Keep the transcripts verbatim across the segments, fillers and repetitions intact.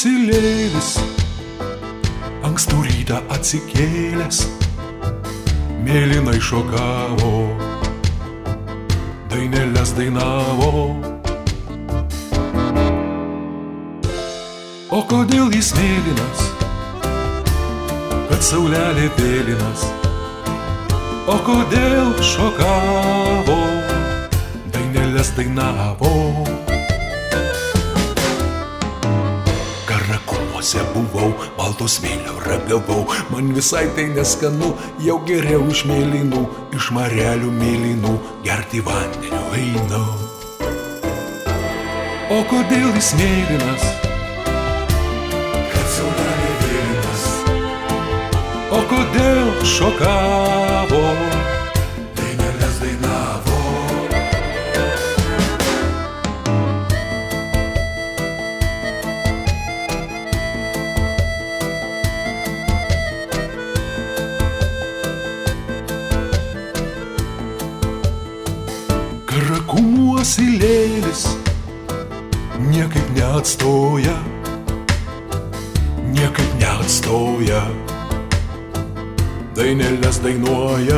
asilėlis, ankstų rytą atsikėlęs, mėlynai šokavo, dainelės dainavo. O kodėl jis mėlynas, kad saulelė vėlynas? O kodėl šokavo, dainelės dainavo? Karakumose buvau, balto smėlio ragavau, man visai tai neskanu, jau geriau iš mėlynų, iš marelių mėlynų, gerti vandeniu einu. O kodėl jis mėlynas, kad saulelė vėlynas? O kodėl šokavo, dainelės dainavo? Karakumų asilėlis niekaip neatstoja, niekaip neatstoja, dainelės dainuoja.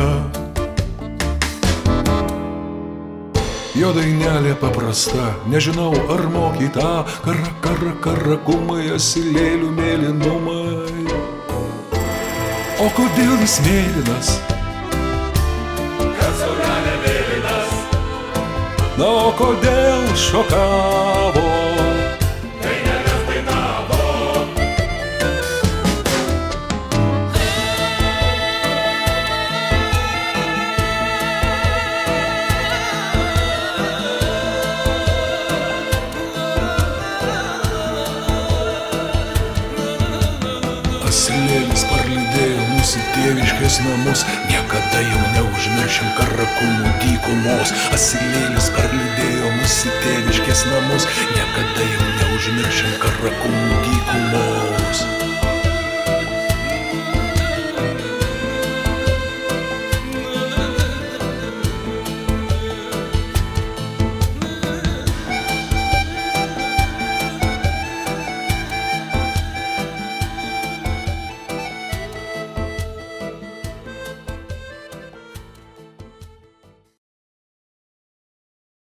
Jo dainelė paprasta, nežinau ar mokyta, kara, kara, karakumai, asilėlių mėlynumai. O kodėl jis mėlynas, kad saulelė vėlynas? Na, o kodėl šokavo, dainelės dainavo? Asilėlis parlydėjo mūsų tėviškės namus, niekada jau neužmiršim Karakumų dykumos. Asilėlis parlydėjo mūsų tėviškės namus, niekada jau neužmiršim Karakumų dykumos.